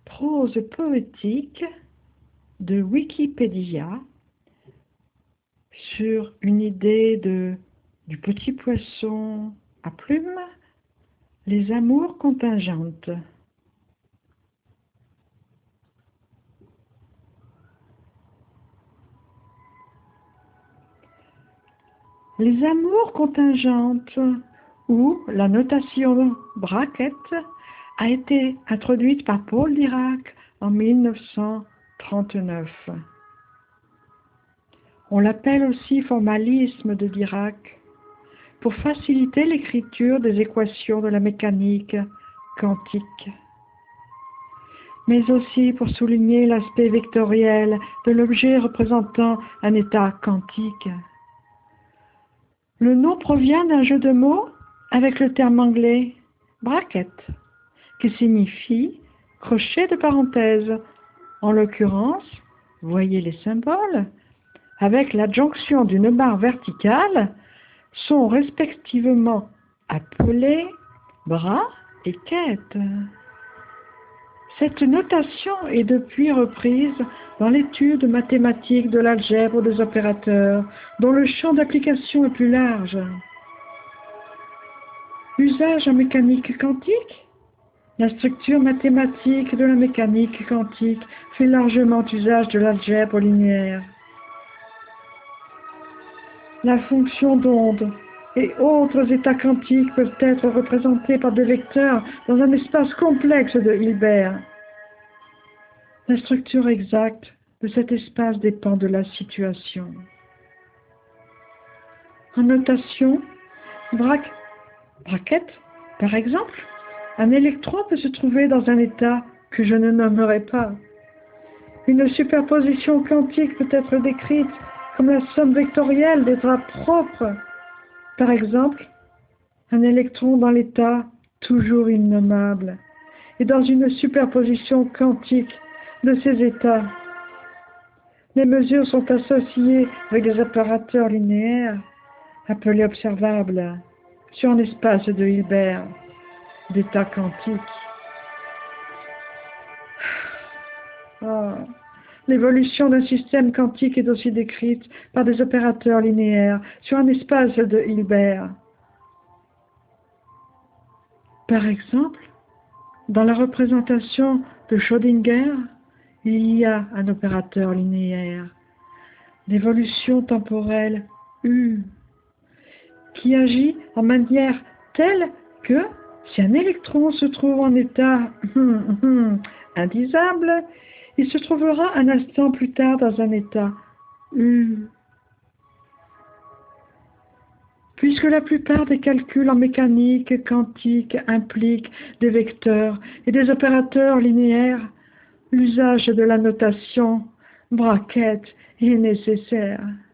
Prose poétique de Wikipédia sur une idée du petit poisson à plumes, les amours contingentes. Les amours contingentes, ou la notation bracket, a été introduite par Paul Dirac en 1939. On l'appelle aussi formalisme de Dirac, pour faciliter l'écriture des équations de la mécanique quantique, mais aussi pour souligner l'aspect vectoriel de l'objet représentant un état quantique. Le nom provient d'un jeu de mots avec le terme anglais « bracket », qui signifie « crochet de parenthèse ». En l'occurrence, voyez les symboles, avec l'adjonction d'une barre verticale, sont respectivement appelés bras et quête. Cette notation est depuis reprise dans l'étude mathématique de l'algèbre des opérateurs, dont le champ d'application est plus large. Usage en mécanique quantique. La structure mathématique de la mécanique quantique fait largement usage de l'algèbre linéaire. La fonction d'onde et autres états quantiques peuvent être représentés par des vecteurs dans un espace complexe de Hilbert. La structure exacte de cet espace dépend de la situation. En notation, bracket, par exemple, un électron peut se trouver dans un état que je ne nommerai pas. Une superposition quantique peut être décrite comme la somme vectorielle d'états propres. Par exemple, un électron dans l'état toujours innommable et dans une superposition quantique de ces états. Les mesures sont associées avec des opérateurs linéaires appelés observables sur un espace de Hilbert d'état quantique. L'évolution d'un système quantique est aussi décrite par des opérateurs linéaires sur un espace de Hilbert. Par exemple, dans la représentation de Schrödinger, il y a un opérateur linéaire d'évolution temporelle U qui agit en manière telle que si un électron se trouve en état indisable, il se trouvera un instant plus tard dans un état U. Puisque la plupart des calculs en mécanique quantique impliquent des vecteurs et des opérateurs linéaires, l'usage de la notation bracket est nécessaire.